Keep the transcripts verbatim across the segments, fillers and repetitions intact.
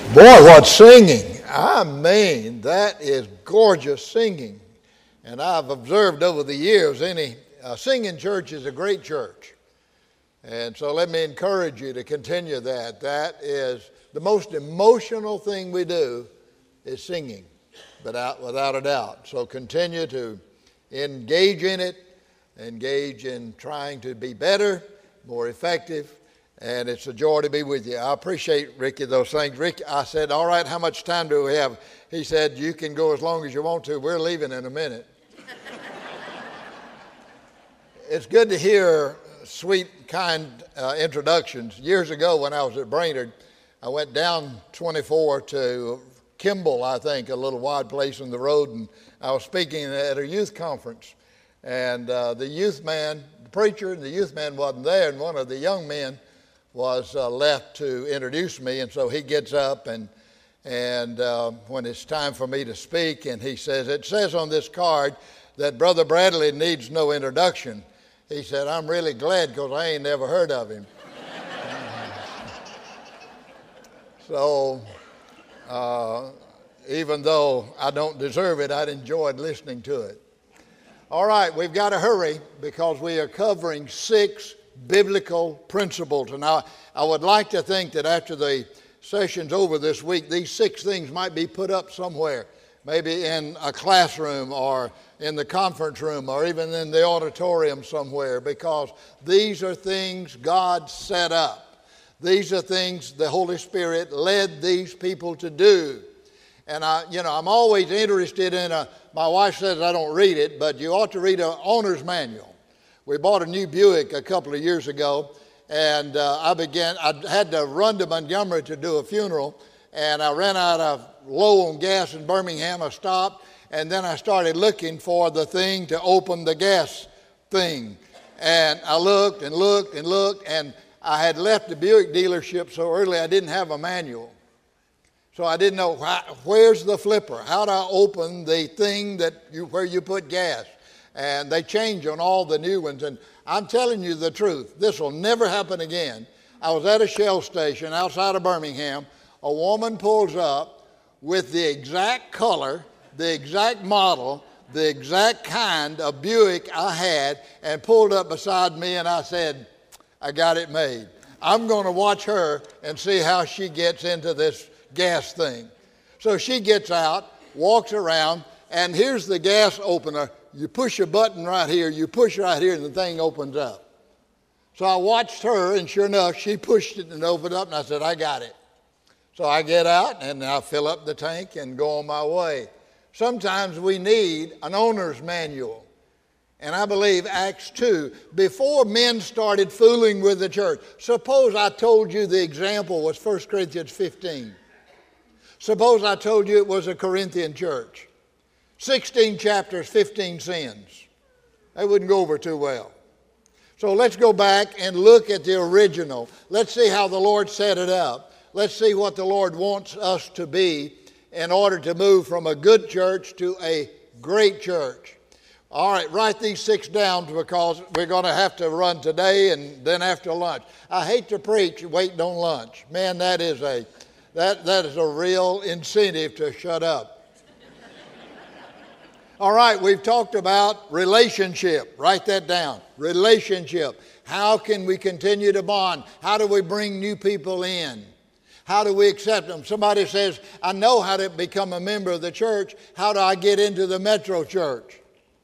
Boy, what singing. I mean, that is gorgeous singing. And I've observed over the years, any uh, singing church is a great church. And so let me encourage you to continue that. That is the most emotional thing we do is singing, without, without a doubt. So continue to engage in it, engage in trying to be better, more effective. And it's a joy to be with you. I appreciate, Ricky, those things. Ricky, I said, all right, how much time do we have? He said, you can go as long as you want to. We're leaving in a minute. It's good to hear sweet, kind uh, introductions. Years ago when I was at Brainerd, I went down twenty-four to Kimball, I think, a little wide place in the road, and I was speaking at a youth conference. And uh, the youth man, the preacher and the youth man wasn't there, and one of the young men was uh, left to introduce me, and so he gets up and and uh, when it's time for me to speak, and he says, it says on this card that Brother Bradley needs no introduction. He said, I'm really glad because I ain't never heard of him. So uh, even though I don't deserve it, I'd enjoyed listening to it. All right, we've got to hurry because we are covering six biblical principles. And I, I would like to think that after the session's over this week, these six things might be put up somewhere, maybe in a classroom or in the conference room or even in the auditorium somewhere, because these are things God set up. These are things the Holy Spirit led these people to do. And I, you know, I'm always interested in a, my wife says I don't read it, but you ought to read an owner's manual. We bought a new Buick a couple of years ago, and uh, I began, I had to run to Montgomery to do a funeral, and I ran out of low on gas in Birmingham. I stopped, and then I started looking for the thing to open the gas thing. And I looked and looked and looked, and I had left the Buick dealership so early I didn't have a manual. So I didn't know, where's the flipper? How do I open the thing that you, where you put gas? And they change on all the new ones. And I'm telling you the truth, this will never happen again. I was at a Shell station outside of Birmingham. A woman pulls up with the exact color, the exact model, the exact kind of Buick I had, and pulled up beside me, and I said, I got it made. I'm going to watch her and see how she gets into this gas thing. So she gets out, walks around, and here's the gas opener. You push a button right here, you push right here, and the thing opens up. So I watched her, and sure enough, she pushed it and opened up, and I said, I got it. So I get out, and I fill up the tank and go on my way. Sometimes we need an owner's manual. And I believe Acts two, before men started fooling with the church, suppose I told you the example was First Corinthians fifteen. Suppose I told you it was a Corinthian church. sixteen chapters, fifteen sins. That wouldn't go over too well. So let's go back and look at the original. Let's see how the Lord set it up. Let's see what the Lord wants us to be in order to move from a good church to a great church. All right, write these six down because we're going to have to run today and then after lunch. I hate to preach waiting on lunch. Man, that is a that that is a real incentive to shut up. All right, we've talked about relationship. Write that down. Relationship. How can we continue to bond? How do we bring new people in? How do we accept them? Somebody says, I know how to become a member of the church. How do I get into the Metro Church?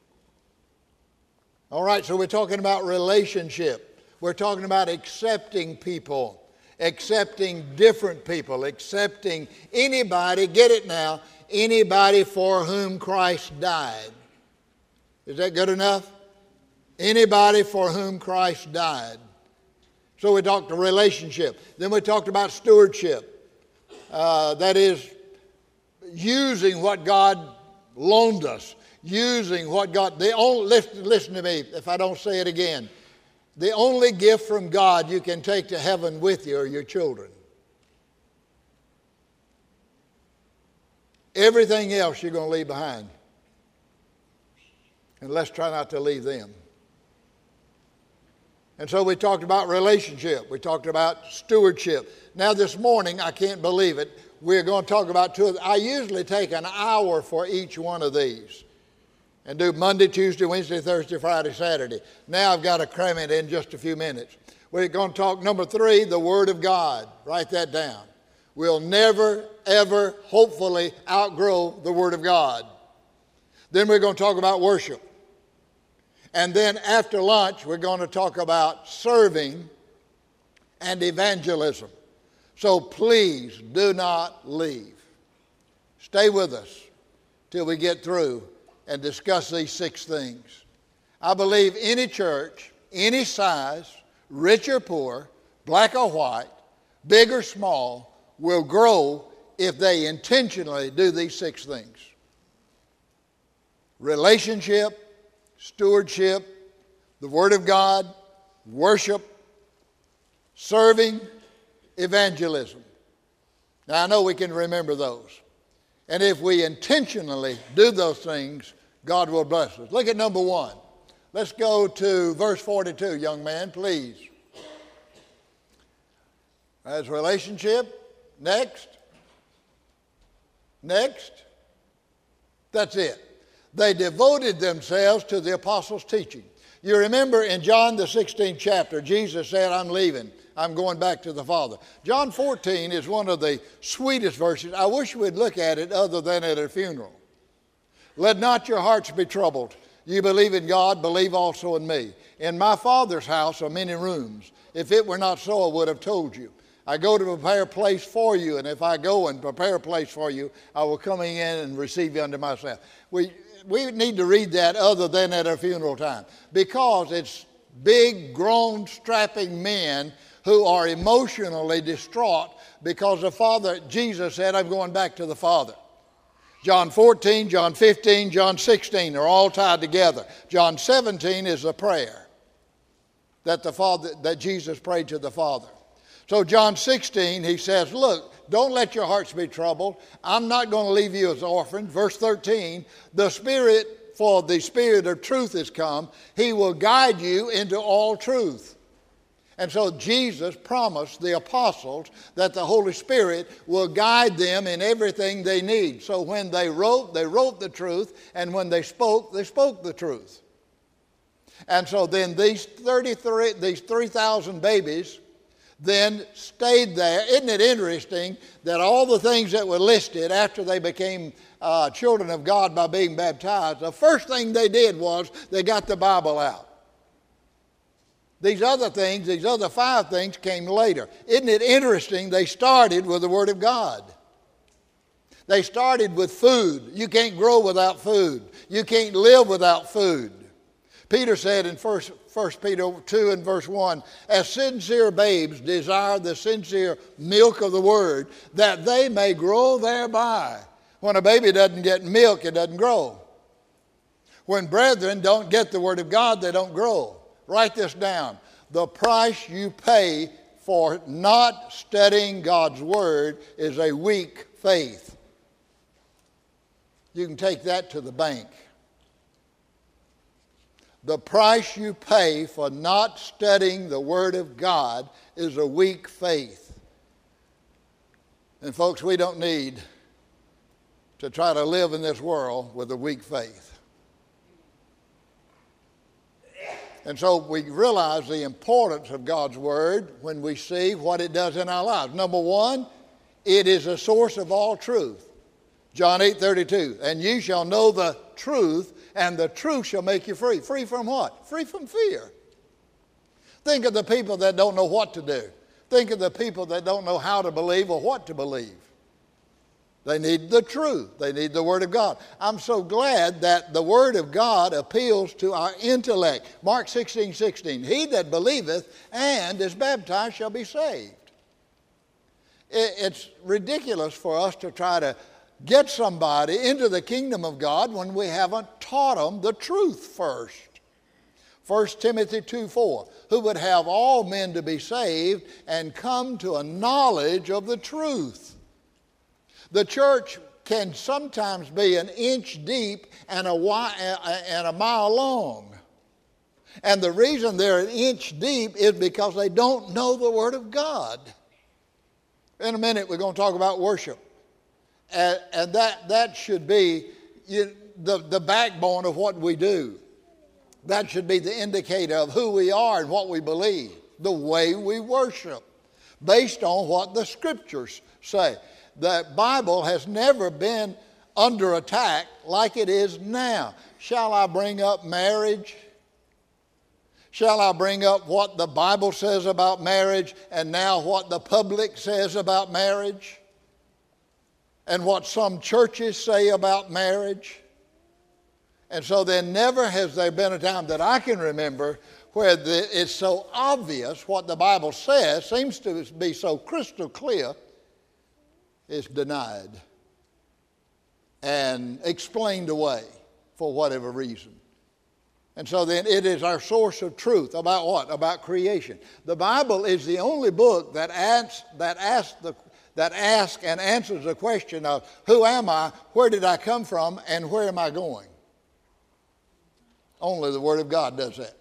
All right, so we're talking about relationship. We're talking about accepting people, accepting different people, accepting anybody, get it now, anybody for whom Christ died. Is that good enough? Anybody for whom Christ died. So we talked about relationship. Then we talked about stewardship. Uh, that is using what God loaned us. Using what God, the only, listen, listen to me if I don't say it again. The only gift from God you can take to heaven with you are your children. Everything else you're going to leave behind. And let's try not to leave them. And so we talked about relationship. We talked about stewardship. Now this morning, I can't believe it, we're going to talk about two of them. I usually take an hour for each one of these and do Monday, Tuesday, Wednesday, Thursday, Friday, Saturday. Now I've got to cram it in just a few minutes. We're going to talk, number three, the Word of God. Write that down. We'll never, ever, hopefully outgrow the Word of God. Then we're going to talk about worship. And then after lunch, we're going to talk about serving and evangelism. So please do not leave. Stay with us till we get through and discuss these six things. I believe any church, any size, rich or poor, black or white, big or small, will grow if they intentionally do these six things. Relationship, stewardship, the Word of God, worship, serving, evangelism. Now I know we can remember those. And if we intentionally do those things, God will bless us. Look at number one. Let's go to verse forty-two, young man, please. That's relationship. Next. Next. That's it. They devoted themselves to the apostles' teaching. You remember in John the sixteenth chapter, Jesus said, I'm leaving. I'm going back to the Father. John fourteen is one of the sweetest verses. I wish we'd look at it other than at a funeral. Let not your hearts be troubled. You believe in God, believe also in me. In my Father's house are many rooms. If it were not so, I would have told you. I go to prepare a place for you, and if I go and prepare a place for you, I will come in and receive you unto myself. We, we need to read that other than at a funeral time, because it's big, grown, strapping men who are emotionally distraught because the Father, Jesus said, I'm going back to the Father. John fourteen, John fifteen, John sixteen are all tied together. John seventeen is a prayer that the Father, that Jesus prayed to the Father. So John sixteen, he says, look, don't let your hearts be troubled. I'm not going to leave you as orphans. Verse thirteen, the Spirit, for the Spirit of truth is come. He will guide you into all truth. And so Jesus promised the apostles that the Holy Spirit will guide them in everything they need. So when they wrote, they wrote the truth, and when they spoke, they spoke the truth. And so then these thirty-three, these three thousand babies then stayed there. Isn't it interesting that all the things that were listed after they became uh, children of God by being baptized, the first thing they did was they got the Bible out. These other things, these other five things came later. Isn't it interesting? They started with the Word of God. They started with food. You can't grow without food. You can't live without food. Peter said in First Peter two and verse one, as sincere babes desire the sincere milk of the Word, that they may grow thereby. When a baby doesn't get milk, it doesn't grow. When brethren don't get the Word of God, they don't grow. Write this down. The price you pay for not studying God's Word is a weak faith. You can take that to the bank. The price you pay for not studying the Word of God is a weak faith. And folks, we don't need to try to live in this world with a weak faith. And so we realize the importance of God's Word when we see what it does in our lives. Number one, it is a source of all truth. John eight thirty-two, and you shall know the truth, and the truth shall make you free. Free from what? Free from fear. Think of the people that don't know what to do. Think of the people that don't know how to believe or what to believe. They need the truth. They need the Word of God. I'm so glad that the Word of God appeals to our intellect. Mark sixteen sixteen, he that believeth and is baptized shall be saved. It's ridiculous for us to try to get somebody into the kingdom of God when we haven't taught them the truth first. First Timothy two four, who would have all men to be saved and come to a knowledge of the truth. The church can sometimes be an inch deep and a, and a mile long. And the reason they're an inch deep is because they don't know the Word of God. In a minute, we're going to talk about worship. And, and that, that should be you, the, the backbone of what we do. That should be the indicator of who we are and what we believe, the way we worship, based on what the Scriptures say. The Bible has never been under attack like it is now. Shall I bring up marriage? Shall I bring up what the Bible says about marriage and now what the public says about marriage? And what some churches say about marriage? And so then never has there been a time that I can remember where the, it's so obvious what the Bible says, seems to be so crystal clear, is denied and explained away for whatever reason. And so then it is our source of truth about what? About creation. The Bible is the only book that asks, that asks, the, that asks and answers the question of who am I, where did I come from, and where am I going? Only the Word of God does that.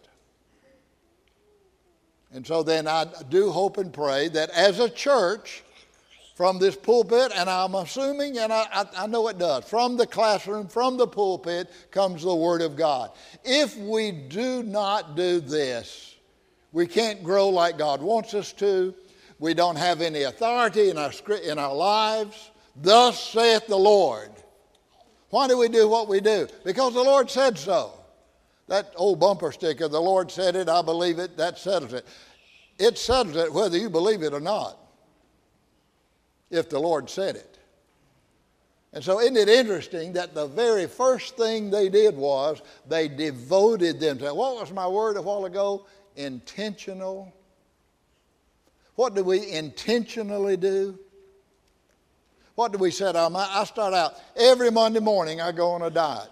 And so then I do hope and pray that as a church, from this pulpit, and I'm assuming, and I, I, I know it does, from the classroom, from the pulpit, comes the Word of God. If we do not do this, we can't grow like God wants us to. We don't have any authority in our, in our lives. Thus saith the Lord. Why do we do what we do? Because the Lord said so. That old bumper sticker, the Lord said it, I believe it, that settles it. It settles it whether you believe it or not, if the Lord said it. And so isn't it interesting that the very first thing they did was they devoted themselves. What was my word a while ago? Intentional. What do we intentionally do? What do we set our mind? I start out, every Monday morning I go on a diet.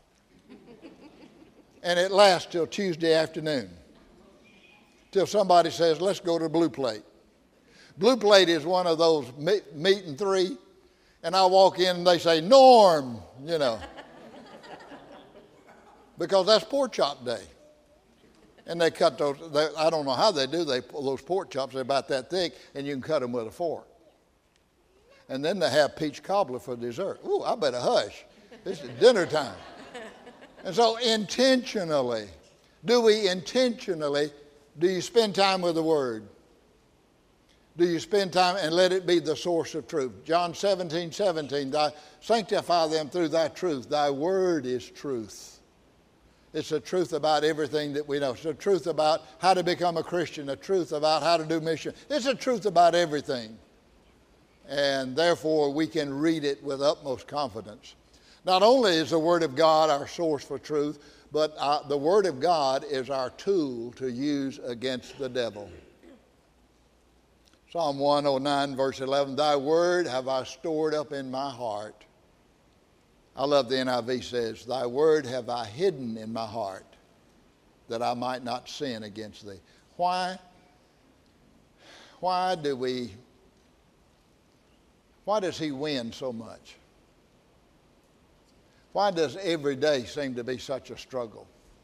And it lasts till Tuesday afternoon. Till somebody says, let's go to Blue Plate. Blue Plate is one of those meat, meat and three. And I walk in and they say, Norm, you know. Because that's pork chop day. And they cut those, they, I don't know how they do, they those pork chops, they're about that thick, and you can cut them with a fork. And then they have peach cobbler for dessert. Ooh, I better hush. This is dinner time. And so intentionally, do we intentionally, do you spend time with the Word? Do you spend time and let it be the source of truth? John seventeen, seventeen, thy, sanctify them through thy truth. Thy word is truth. It's the truth about everything that we know. It's the truth about how to become a Christian, the truth about how to do mission. It's the truth about everything. And therefore, we can read it with utmost confidence. Not only is the Word of God our source for truth, but uh, the Word of God is our tool to use against the devil. Psalm one oh nine, verse eleven, thy word have I stored up in my heart. I love the N I V says, thy word have I hidden in my heart, that I might not sin against thee. Why? Why do we, why does he win so much? Why does every day seem to be such a struggle?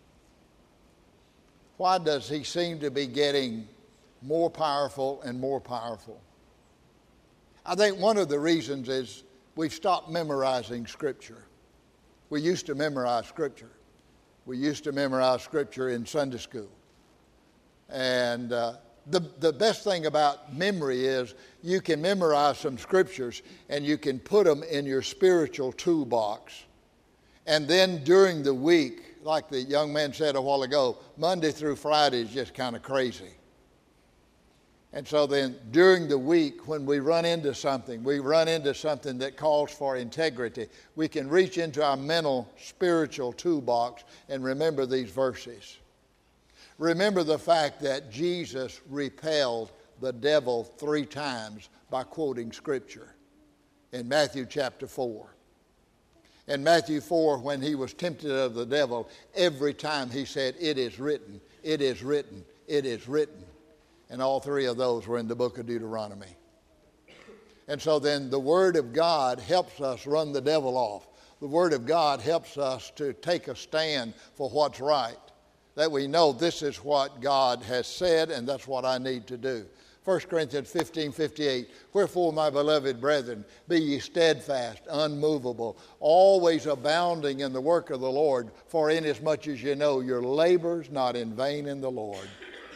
Why does he seem to be getting more powerful and more powerful? I think one of the reasons is we've stopped memorizing Scripture. We used to memorize Scripture. We used to memorize Scripture in Sunday school. And uh, the, the best thing about memory is you can memorize some Scriptures and you can put them in your spiritual toolbox. And then during the week, like the young man said a while ago, Monday through Friday is just kind of crazy. And so then during the week, when we run into something, we run into something that calls for integrity, we can reach into our mental, spiritual toolbox and remember these verses. Remember the fact that Jesus repelled the devil three times by quoting Scripture in Matthew chapter four. In Matthew four, when he was tempted of the devil, every time he said, it is written, it is written, it is written. And all three of those were in the book of Deuteronomy. And so then the Word of God helps us run the devil off. The Word of God helps us to take a stand for what's right. that we know this is what God has said and that's what I need to do. First Corinthians fifteen fifty-eight, wherefore, my beloved brethren, be ye steadfast, unmovable, always abounding in the work of the Lord, for inasmuch as you know your labor's not in vain in the Lord.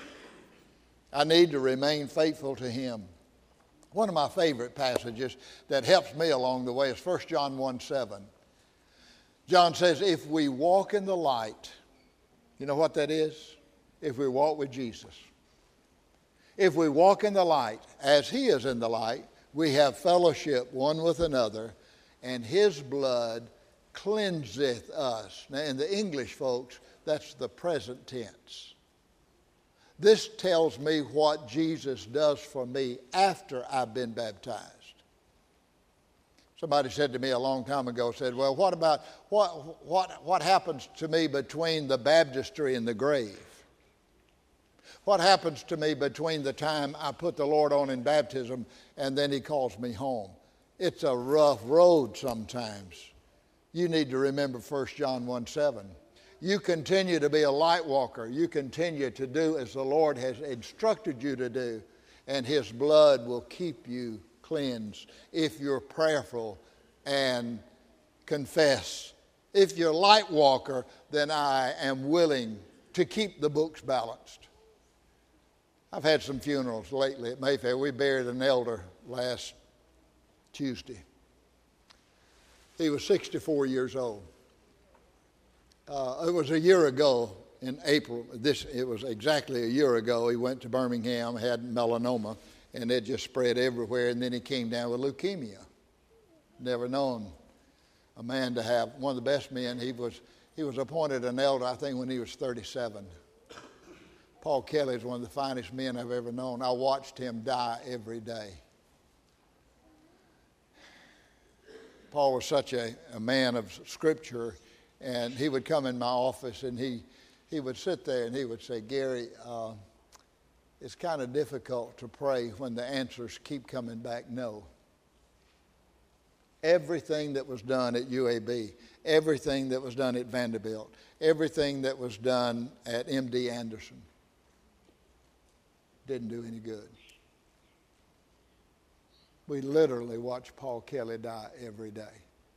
I need to remain faithful to Him. One of my favorite passages that helps me along the way is First John one seven. John says, if we walk in the light, you know what that is? If we walk with Jesus. If we walk in the light, as He is in the light, we have fellowship one with another, and His blood cleanseth us. Now, in the English, folks, that's the present tense. This tells me what Jesus does for me after I've been baptized. Somebody said to me a long time ago, said, well, what about, what, what, what happens to me between the baptistry and the grave? What happens to me between the time I put the Lord on in baptism and then He calls me home? It's a rough road sometimes. You need to remember First John one seven. You continue to be a light walker. You continue to do as the Lord has instructed you to do, and His blood will keep you cleansed if you're prayerful and confess. If you're a light walker, then I am willing to keep the books balanced. I've had some funerals lately at Mayfair. We buried an elder last Tuesday. He was sixty-four years old. Uh, it was a year ago in April. This it was exactly a year ago. He went to Birmingham, had melanoma, and it just spread everywhere. And then he came down with leukemia. Never known a man to have one of the best men. He was he was appointed an elder, I think, when he was thirty-seven. Paul Kelly is one of the finest men I've ever known. I watched him die every day. Paul was such a, a man of Scripture, and he would come in my office and he, he would sit there and he would say, Gary, uh, it's kind of difficult to pray when the answers keep coming back no. Everything that was done at U A B, everything that was done at Vanderbilt, everything that was done at M D Anderson didn't do any good. We literally watched Paul Kelly die every day.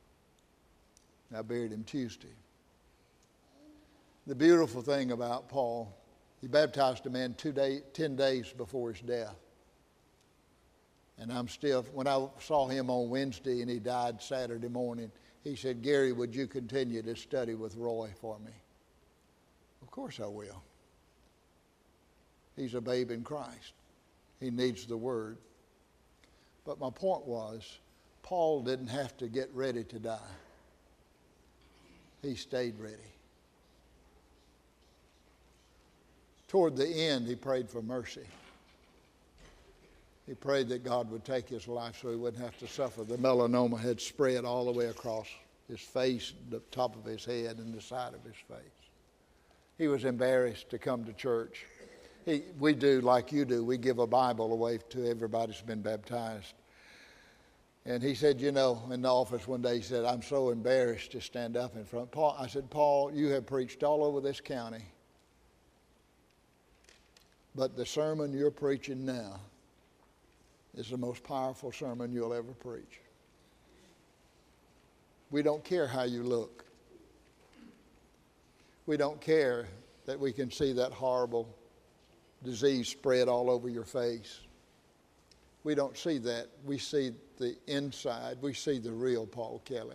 I buried him Tuesday. The beautiful thing about Paul, he baptized a man two day, ten days before his death. And I'm still, when I saw him on Wednesday and he died Saturday morning, he said, Gary, would you continue to study with Roy for me? Of course I will. He's a babe in Christ. He needs the Word. But my point was, Paul didn't have to get ready to die. He stayed ready. Toward the end, he prayed for mercy. He prayed that God would take his life so he wouldn't have to suffer. The melanoma had spread all the way across his face, the top of his head, and the side of his face. He was embarrassed to come to church. He, we do like you do. We give a Bible away to everybody who's been baptized. And he said, you know, in the office one day, he said, I'm so embarrassed to stand up in front. Paul, I said, Paul, you have preached all over this county. But the sermon you're preaching now is the most powerful sermon you'll ever preach. We don't care how you look. We don't care that we can see that horrible disease spread all over your face. We don't see that. We see the inside. We see the real Paul Kelly.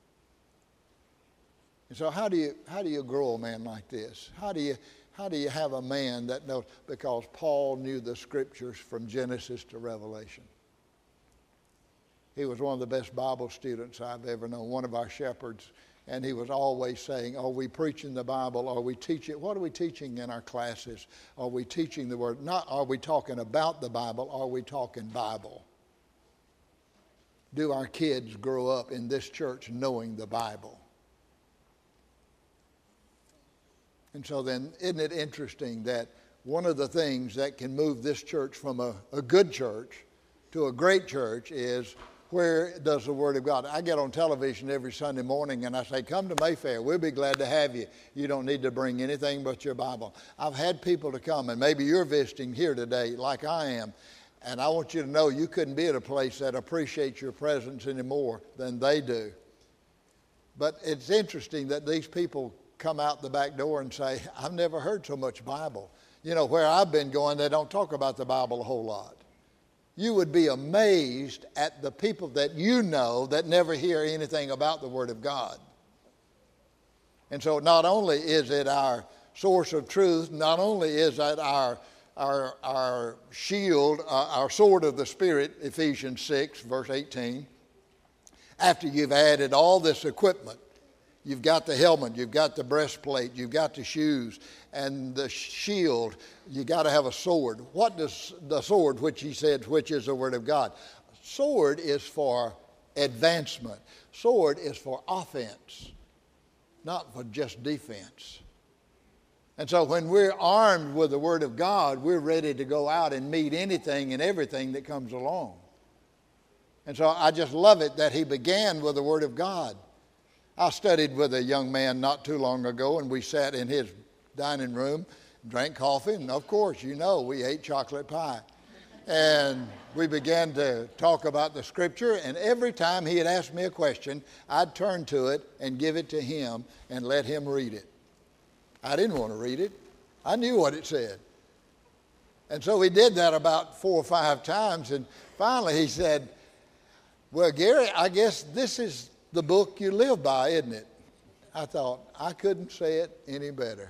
And so how do you how do you grow a man like this? How do you how do you have a man that knows? Because Paul knew the Scriptures from Genesis to Revelation. He was one of the best Bible students I've ever known, one of our shepherds. And he was always saying, are we preaching the Bible? Are we teaching? What are we teaching in our classes? Are we teaching the Word? Not are we talking about the Bible? Are we talking Bible? Do our kids grow up in this church knowing the Bible? And so then, isn't it interesting that one of the things that can move this church from a, a good church to a great church is where does the Word of God? I get on television every Sunday morning and I say, come to Mayfair. We'll be glad to have you. You don't need to bring anything but your Bible. I've had people to come, and maybe you're visiting here today like I am. And I want you to know you couldn't be at a place that appreciates your presence any more than they do. But it's interesting that these people come out the back door and say, I've never heard so much Bible. You know, where I've been going, they don't talk about the Bible a whole lot. You would be amazed at the people that you know that never hear anything about the Word of God. And so not only is it our source of truth, not only is it our, our, our shield, uh, our sword of the Spirit, Ephesians six, verse eighteen, after you've added all this equipment, you've got the helmet, you've got the breastplate, you've got the shoes and the shield, you got to have a sword. What does the sword, which he said, which is the Word of God? Sword is for advancement. Sword is for offense, not for just defense. And so when we're armed with the Word of God, we're ready to go out and meet anything and everything that comes along. And so I just love it that he began with the Word of God. I studied with a young man not too long ago, and we sat in his dining room, drank coffee, and of course, you know, we ate chocolate pie. And we began to talk about the Scripture, and every time he had asked me a question, I'd turn to it and give it to him and let him read it. I didn't want to read it. I knew what it said. And so we did that about four or five times, and finally he said, well, Gary, I guess this is the book you live by, isn't it? I thought, I couldn't say it any better.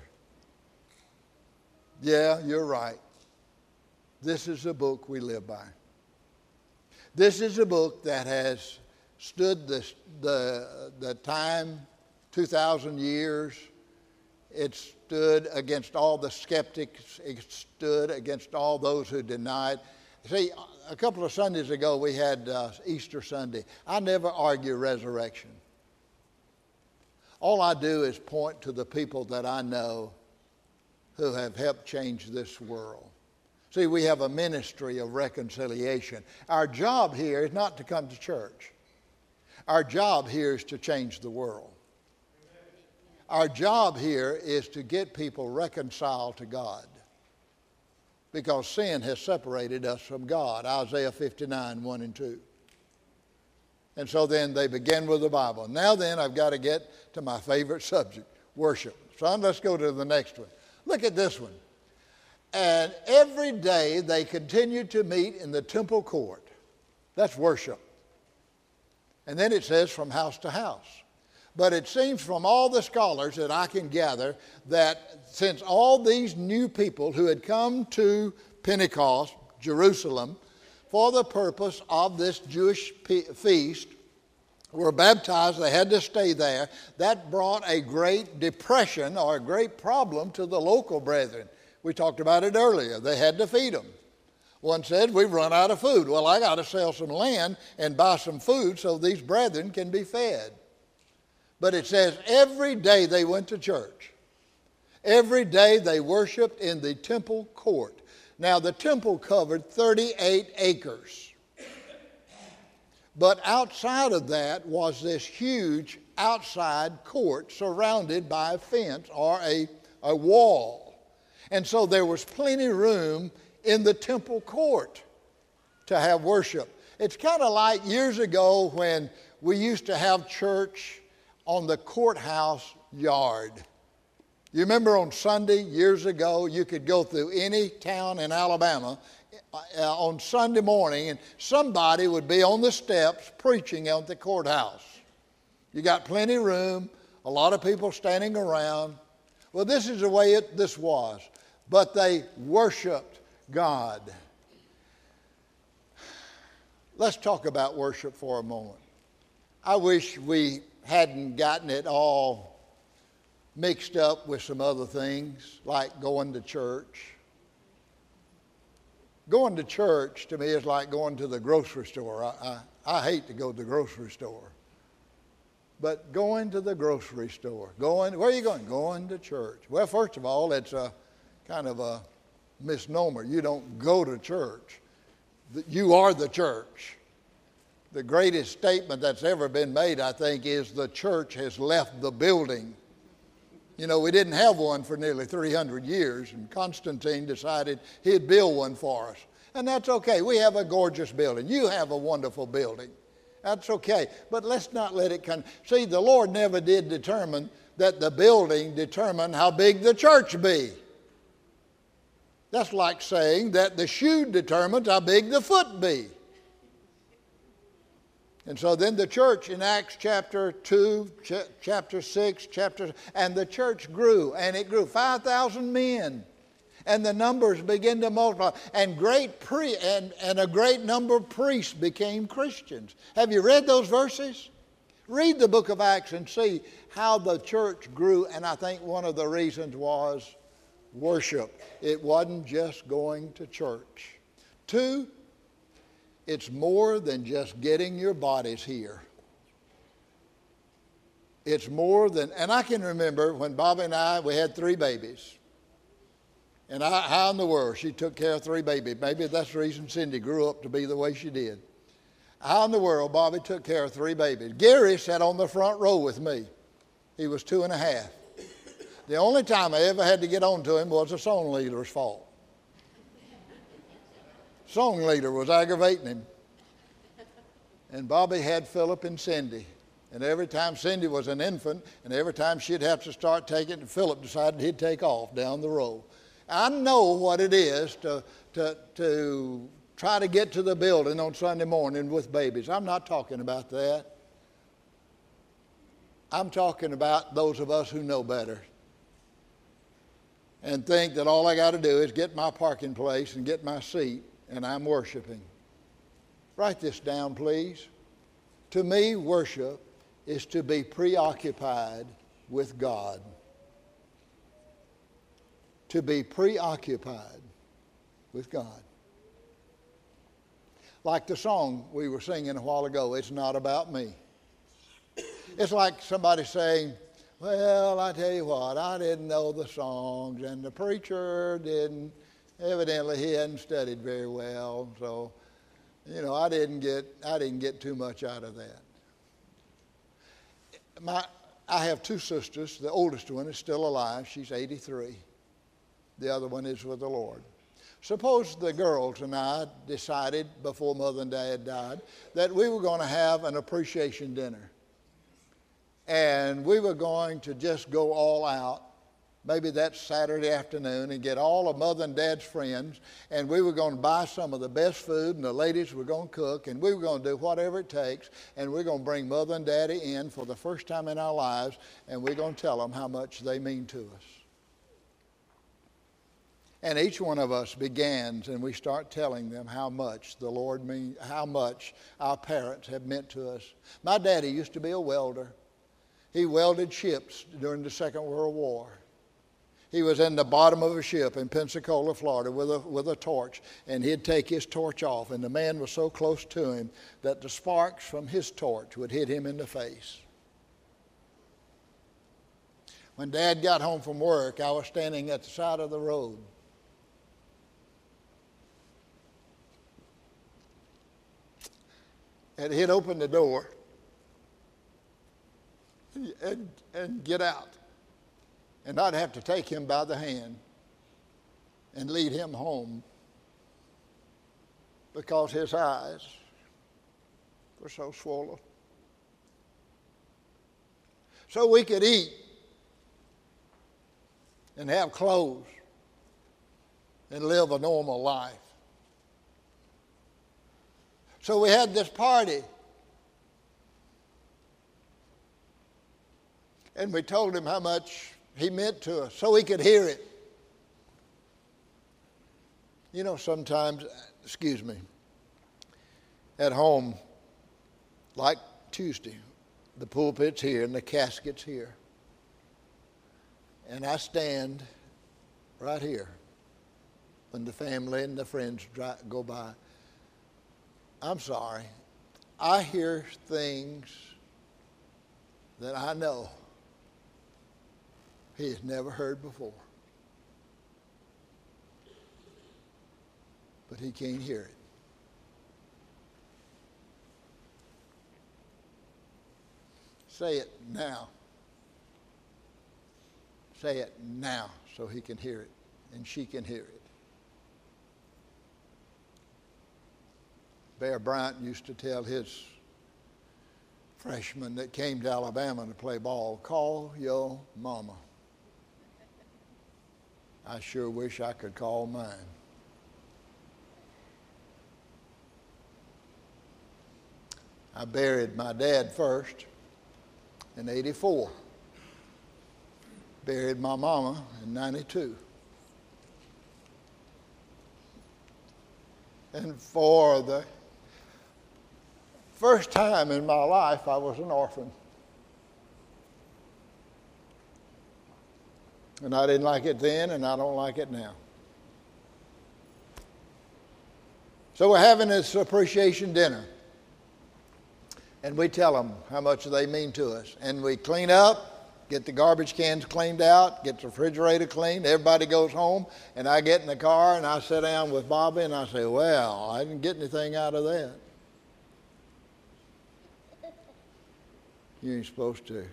Yeah, you're right. This is the book we live by. This is a book that has stood the, the, the time, two thousand years. It stood against all the skeptics. It stood against all those who denied. See, a couple of Sundays ago we had uh, Easter Sunday. I never argue resurrection. All I do is point to the people that I know who have helped change this world. See, we have a ministry of reconciliation. Our job here is not to come to church. Our job here is to change the world. Our job here is to get people reconciled to God, because sin has separated us from God. Isaiah fifty-nine, one and two. And so then they begin with the Bible. Now then, I've got to get to my favorite subject, worship. Son, let's go to the next one. Look at this one. And every day they continued to meet in the temple court. That's worship. And then it says from house to house. But it seems from all the scholars that I can gather that since all these new people who had come to Pentecost, Jerusalem, for the purpose of this Jewish feast, were baptized, they had to stay there. That brought a great depression or a great problem to the local brethren. We talked about it earlier. They had to feed them. One said, we've run out of food. Well, I got to sell some land and buy some food so these brethren can be fed. But it says every day they went to church. Every day they worshiped in the temple court. Now, the temple covered thirty-eight acres. But outside of that was this huge outside court surrounded by a fence or a, a wall. And so there was plenty of room in the temple court to have worship. It's kind of like years ago when we used to have church on the courthouse yard. You remember on Sunday years ago, you could go through any town in Alabama uh, on Sunday morning and somebody would be on the steps preaching at the courthouse. You got plenty of room, a lot of people standing around. Well, this is the way it, this was. But they worshiped God. Let's talk about worship for a moment. I wish we hadn't gotten it all mixed up with some other things, like going to church. Going to church to me is like going to the grocery store. I, I, I hate to go to the grocery store. But going to the grocery store, going, where are you going? Going to church. Well, first of all, it's a kind of a misnomer. You don't go to church. You are the church. The greatest statement that's ever been made, I think, is the church has left the building. You know, we didn't have one for nearly three hundred years, and Constantine decided he'd build one for us. And that's okay. We have a gorgeous building. You have a wonderful building. That's okay. But let's not let it come. See, the Lord never did determine that the building determined how big the church be. That's like saying that the shoe determines how big the foot be. And so then the church in Acts chapter two, ch- chapter six, chapter, and the church grew, and it grew five thousand men. And the numbers began to multiply, and great pre- and, and a great number of priests became Christians. Have you read those verses? Read the book of Acts and see how the church grew, and I think one of the reasons was worship. It wasn't just going to church. Two, it's more than just getting your bodies here. It's more than, and I can remember when Bobby and I, we had three babies. And I, how in the world she took care of three babies. Maybe that's the reason Cindy grew up to be the way she did. How in the world Bobby took care of three babies. Gary sat on the front row with me. He was two and a half. The only time I ever had to get on to him was the song leader's fault. Song leader was aggravating him. And Bobby had Philip and Cindy. And every time Cindy was an infant, and every time she'd have to start taking, Philip decided he'd take off down the road. I know what it is to, to, to try to get to the building on Sunday morning with babies. I'm not talking about that. I'm talking about those of us who know better and think that all I got to do is get my parking place and get my seat and I'm worshiping. Write this down, please. To me, worship is to be preoccupied with God. To be preoccupied with God. Like the song we were singing a while ago, it's not about me. It's like somebody saying, well, I tell you what, I didn't know the songs, and the preacher didn't. Evidently, he hadn't studied very well, so, you know, I didn't get, I didn't get too much out of that. My, I have two sisters. The oldest one is still alive. She's eighty-three. The other one is with the Lord. Suppose the girls and I decided before Mother and Dad died that we were going to have an appreciation dinner. And we were going to just go all out, maybe that Saturday afternoon, and get all of Mother and Dad's friends, and we were going to buy some of the best food, and the ladies were going to cook, and we were going to do whatever it takes, and we're going to bring Mother and Daddy in for the first time in our lives, and we're going to tell them how much they mean to us. And each one of us begins, and we start telling them how much the Lord mean, how much our parents have meant to us. My daddy used to be a welder. He welded ships during the Second World War. He was in the bottom of a ship in Pensacola, Florida, with a, with a torch, and he'd take his torch off, and the man was so close to him that the sparks from his torch would hit him in the face. When Dad got home from work, I was standing at the side of the road. And he'd open the door and, and get out. And I'd have to take him by the hand and lead him home because his eyes were so swollen. So we could eat and have clothes and live a normal life. So we had this party. And we told him how much he meant to us so he could hear it. You know, sometimes, excuse me, at home, like Tuesday, the pulpit's here and the casket's here. And I stand right here when the family and the friends go by. I'm sorry. I hear things that I know he has never heard before. But he can't hear it. Say it now. Say it now so he can hear it and she can hear it. Bear Bryant used to tell his freshmen that came to Alabama to play ball, call your mama. I sure wish I could call mine. I buried my dad first in eighty-four. Buried my mama in ninety-two. And for the first time in my life, I was an orphan. And I didn't like it then, and I don't like it now. So we're having this appreciation dinner. And we tell them how much they mean to us. And we clean up, get the garbage cans cleaned out, get the refrigerator cleaned. Everybody goes home, and I get in the car, and I sit down with Bobby, and I say, well, I didn't get anything out of that. You ain't supposed to.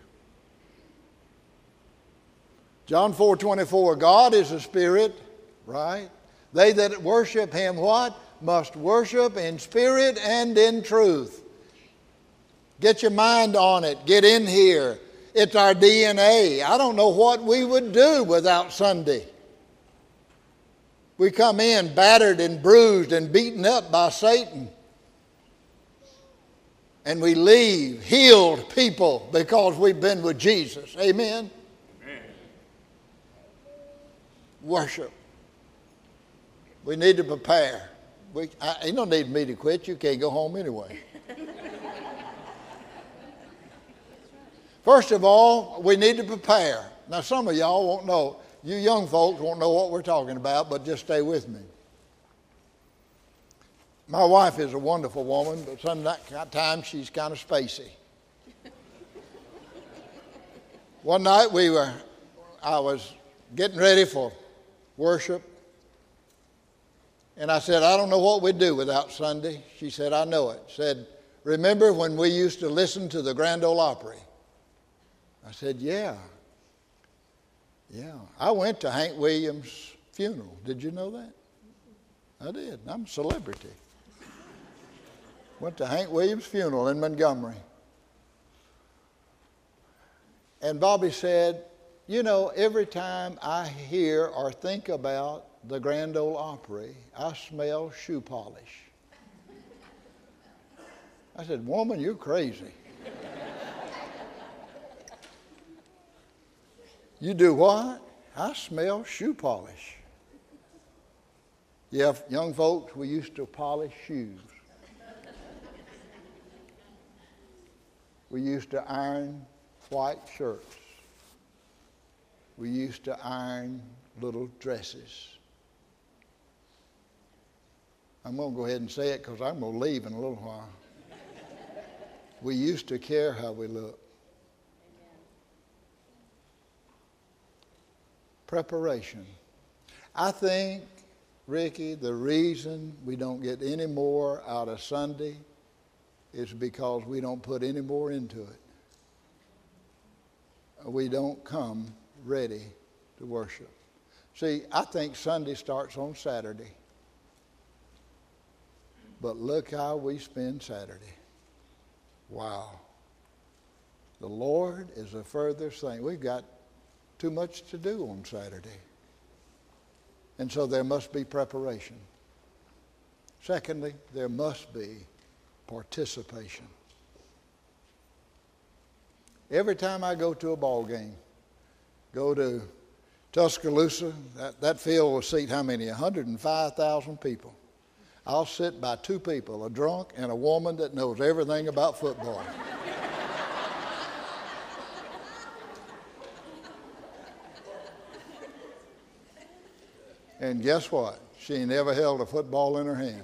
John four twenty-four, God is a spirit, right? They that worship him, what? Must worship in spirit and in truth. Get your mind on it. Get in here. It's our D N A. I don't know what we would do without Sunday. We come in battered and bruised and beaten up by Satan. And we leave healed people because we've been with Jesus. Amen? Amen. Worship. We need to prepare. We, I, you don't need me to quit. You can't go home anyway. First of all, we need to prepare. Now, some of y'all won't know. You young folks won't know what we're talking about, but just stay with me. My wife is a wonderful woman, but sometimes she's kind of spacey. One night we were, I was getting ready for worship, and I said, I don't know what we'd do without Sunday. She said, I know it. Said, remember when we used to listen to the Grand Ole Opry? I said, yeah. Yeah. I went to Hank Williams' funeral. Did you know that? I did. I'm a celebrity. Went to Hank Williams' funeral in Montgomery. And Bobby said, you know, every time I hear or think about the Grand Ole Opry, I smell shoe polish. I said, woman, you're crazy. You do what? I smell shoe polish. Yeah, young folks, we used to polish shoes. We used to iron white shirts. We used to iron little dresses. I'm going to go ahead and say it because I'm going to leave in a little while. We used to care how we looked. Preparation. I think, Ricky, the reason we don't get any more out of Sunday is because we don't put any more into it. We don't come ready to worship. See, I think Sunday starts on Saturday. But look how we spend Saturday. Wow. The Lord is the furthest thing. We've got too much to do on Saturday. And so there must be preparation. Secondly, there must be participation. Every time I go to a ball game, go to Tuscaloosa, that, that field will seat how many? one hundred five thousand people. I'll sit by two people, a drunk and a woman that knows everything about football. And guess what? She ain't ever held a football in her hand.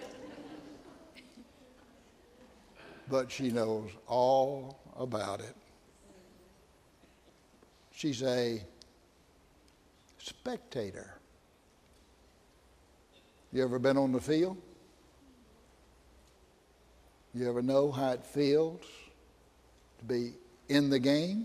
But she knows all about it. She's a spectator. You ever been on the field? You ever know how it feels to be in the game,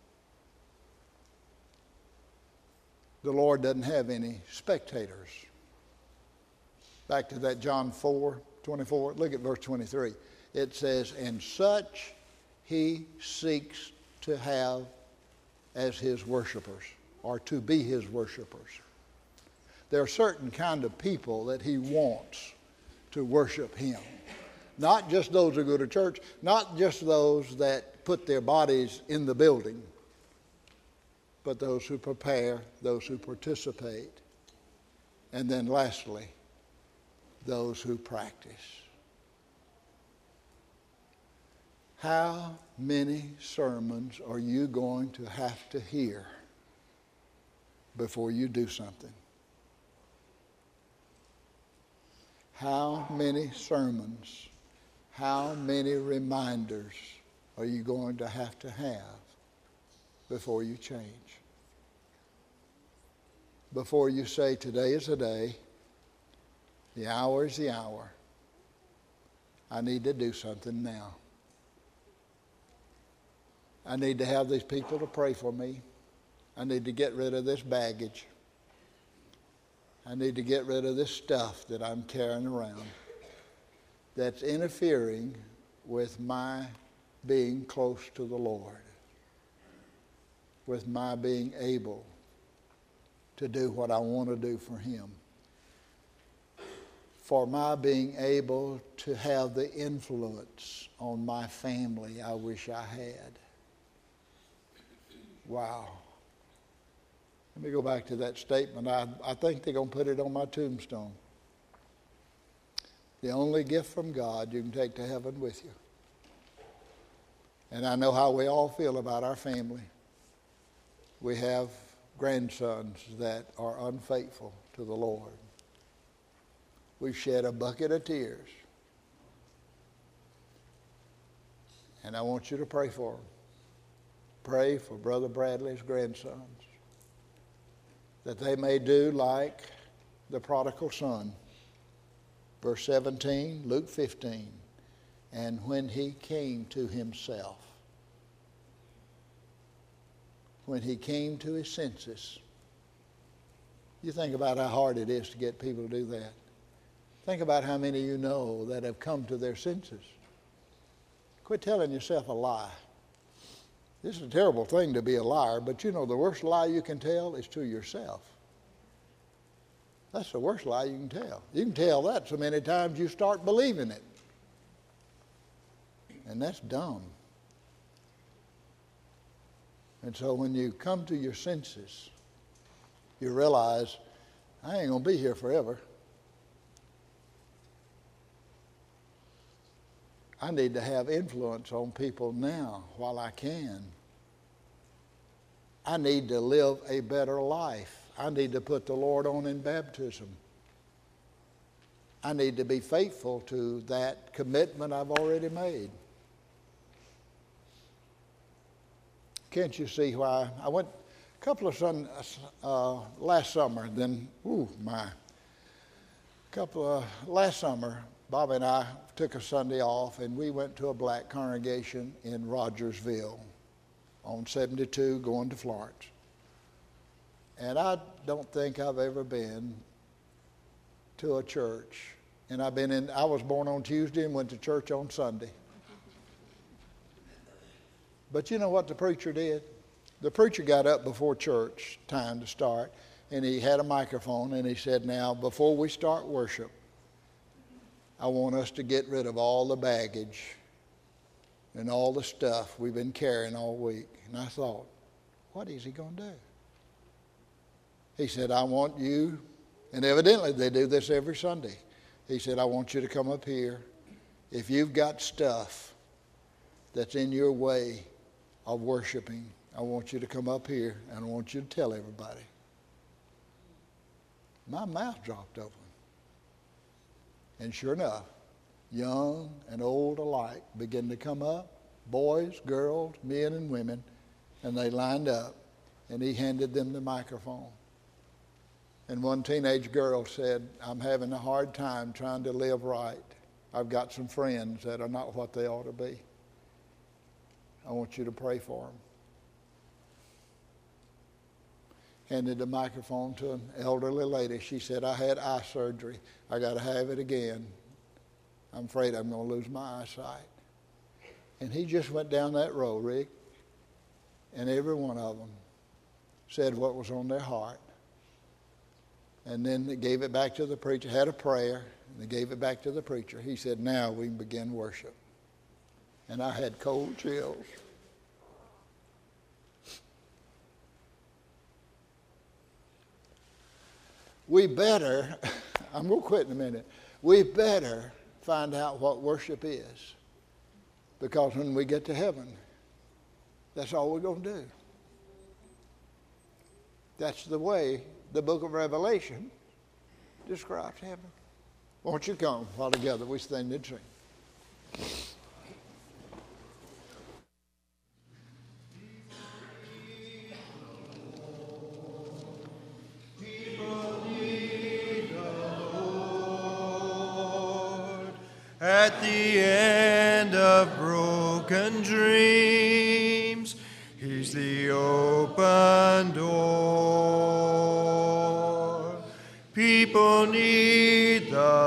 the Lord doesn't have any spectators. Back to that John four twenty-four, look at verse twenty-three. It says, and such he seeks to have as his worshipers, or to be his worshipers. There are certain kind of people that he wants to worship him. Not just those who go to church, not just those that put their bodies in the building, but those who prepare, those who participate, and then lastly, those who practice. How many sermons are you going to have to hear before you do something? How many sermons, how many reminders are you going to have to have before you change? Before you say, today is the day, the hour is the hour, I need to do something now. I need to have these people to pray for me. I need to get rid of this baggage. I need to get rid of this stuff that I'm carrying around that's interfering with my being close to the Lord, with my being able to do what I want to do for him, for my being able to have the influence on my family I wish I had. Wow. Let me go back to that statement. I, I think they're going to put it on my tombstone. The only gift from God you can take to heaven with you. And I know how we all feel about our family. We have grandsons that are unfaithful to the Lord. We've shed a bucket of tears. And I want you to pray for them. Pray for Brother Bradley's grandsons, that they may do like the prodigal son. Verse seventeen, Luke fifteen. And when he came to himself, when he came to his senses, you think about how hard it is to get people to do that. Think about how many of you know that have come to their senses. Quit telling yourself a lie. This is a terrible thing to be a liar, but you know the worst lie you can tell is to yourself. That's the worst lie you can tell. You can tell that so many times you start believing it. And that's dumb. And so when you come to your senses, you realize, I ain't going to be here forever. I need to have influence on people now while I can. I need to live a better life. I need to put the Lord on in baptism. I need to be faithful to that commitment I've already made. Can't you see why? I went a couple of sun, uh, last summer, then, ooh, my, couple of, last summer, Bobby and I took a Sunday off, and we went to a black congregation in Rogersville on seventy-two going to Florence. And I don't think I've ever been to a church. And I've been in, I was born on Tuesday and went to church on Sunday. But you know what the preacher did? The preacher got up before church time to start, and he had a microphone, and he said, now, before we start worship, I want us to get rid of all the baggage and all the stuff we've been carrying all week. And I thought, what is he going to do? He said, I want you, and evidently they do this every Sunday. He said, I want you to come up here. If you've got stuff that's in your way of worshiping, I want you to come up here, and I want you to tell everybody. My mouth dropped open. And sure enough, young and old alike began to come up, boys, girls, men and women, and they lined up, and he handed them the microphone. And one teenage girl said, I'm having a hard time trying to live right. I've got some friends that are not what they ought to be. I want you to pray for him. Handed the microphone to an elderly lady. She said, I had eye surgery. I got to have it again. I'm afraid I'm going to lose my eyesight. And he just went down that row, Rick, and every one of them said what was on their heart. And then they gave it back to the preacher, had a prayer, and they gave it back to the preacher. He said, now we can begin worship. And I had cold chills. We better, I'm going to quit in a minute, we better find out what worship is. Because when we get to heaven, that's all we're going to do. That's the way the book of Revelation describes heaven. Won't you come while together we stand and sing. At the end of broken dreams, He's the open door. People need the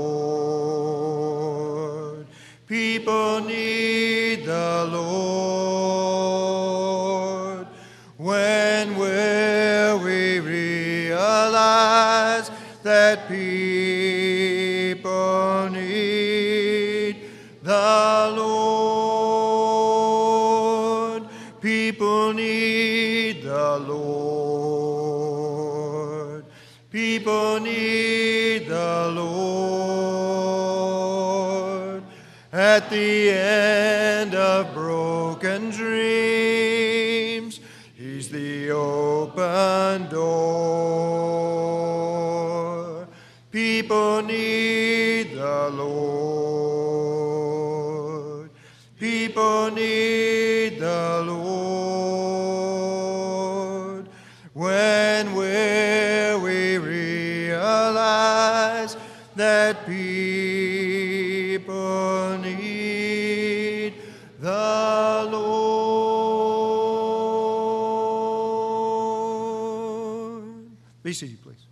Lord. People need the Lord. When will we realize that people need the Lord? People need the Lord. People need the Lord. At the end of broken dreams, He's the open door. People need the Lord. People need the Lord. When will we realize that people need the Lord? Be seated, please.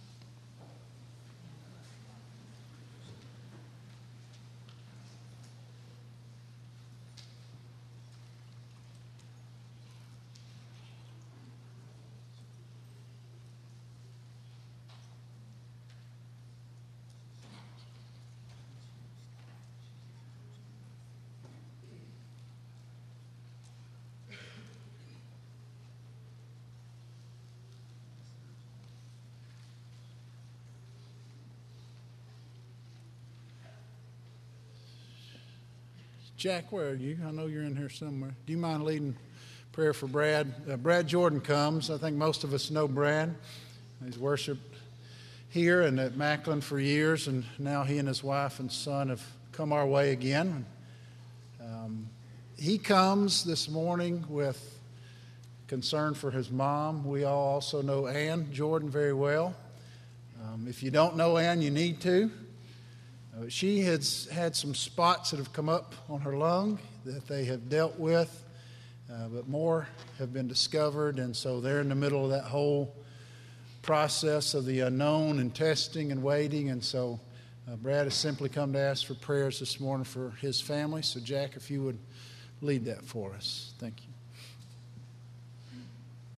Jack, where are you? I know you're in here somewhere. Do you mind leading prayer for Brad? Uh, Brad Jordan comes. I think most of us know Brad. He's worshiped here and at Macklin for years, and now he and his wife and son have come our way again. Um, he comes this morning with concern for his mom. We all also know Ann Jordan very well. Um, if you don't know Ann, you need to. Uh, she has had some spots that have come up on her lung that they have dealt with, uh, but more have been discovered, and so they're in the middle of that whole process of the unknown and testing and waiting, and so uh, Brad has simply come to ask for prayers this morning for his family. So Jack, if you would lead that for us. Thank you.